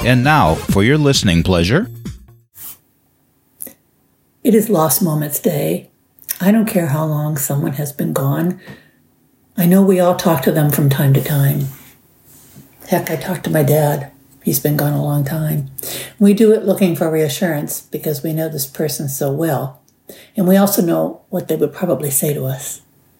And now, for your listening pleasure. It is Lost Moments Day. I don't care how long someone has been gone. I know we all talk to them from time to time. Heck, I talked to my dad. He's been gone a long time. We do it looking for reassurance because we know this person so well. And we also know what they would probably say to us.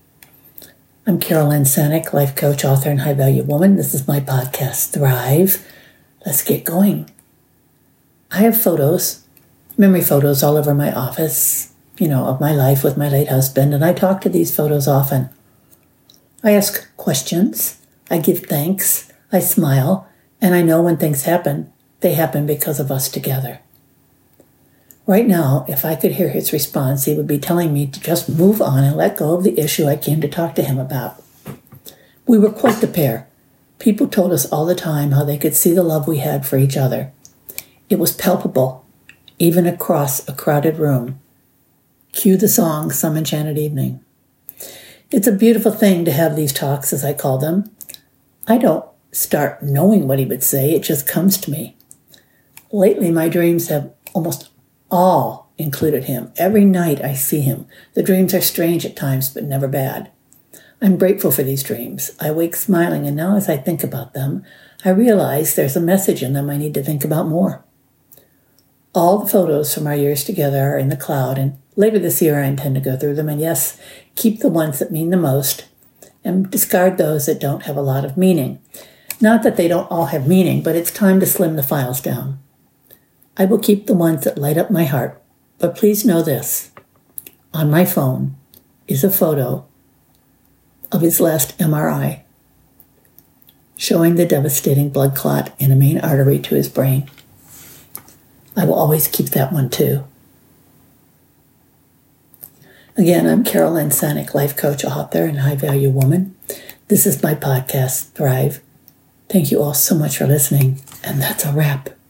I'm Carol Ann Sanic, life coach, author, and high-value woman. This is my podcast, Thrive. Let's get going. I have photos, memory photos all over my office, of my life with my late husband, and I talk to these photos often. I ask questions, I give thanks, I smile, and I know when things happen, they happen because of us together. Right now, if I could hear his response, he would be telling me to just move on and let go of the issue I came to talk to him about. We were quite the pair. People told us all the time how they could see the love we had for each other. It was palpable, even across a crowded room. Cue the song, Some Enchanted Evening. It's a beautiful thing to have these talks, as I call them. I don't start knowing what he would say, it just comes to me. Lately, my dreams have almost all included him. Every night I see him. The dreams are strange at times, but never bad. I'm grateful for these dreams. I wake smiling, and now as I think about them, I realize there's a message in them I need to think about more. All the photos from our years together are in the cloud, and later this year I intend to go through them, and yes, keep the ones that mean the most, and discard those that don't have a lot of meaning. Not that they don't all have meaning, but it's time to slim the files down. I will keep the ones that light up my heart, but please know this. On my phone is a photo of his last MRI, showing the devastating blood clot in a main artery to his brain. I will always keep that one too. Again, I'm Carol Ann Sanic, life coach, author, and high-value woman. This is my podcast, Thrive. Thank you all so much for listening, and that's a wrap.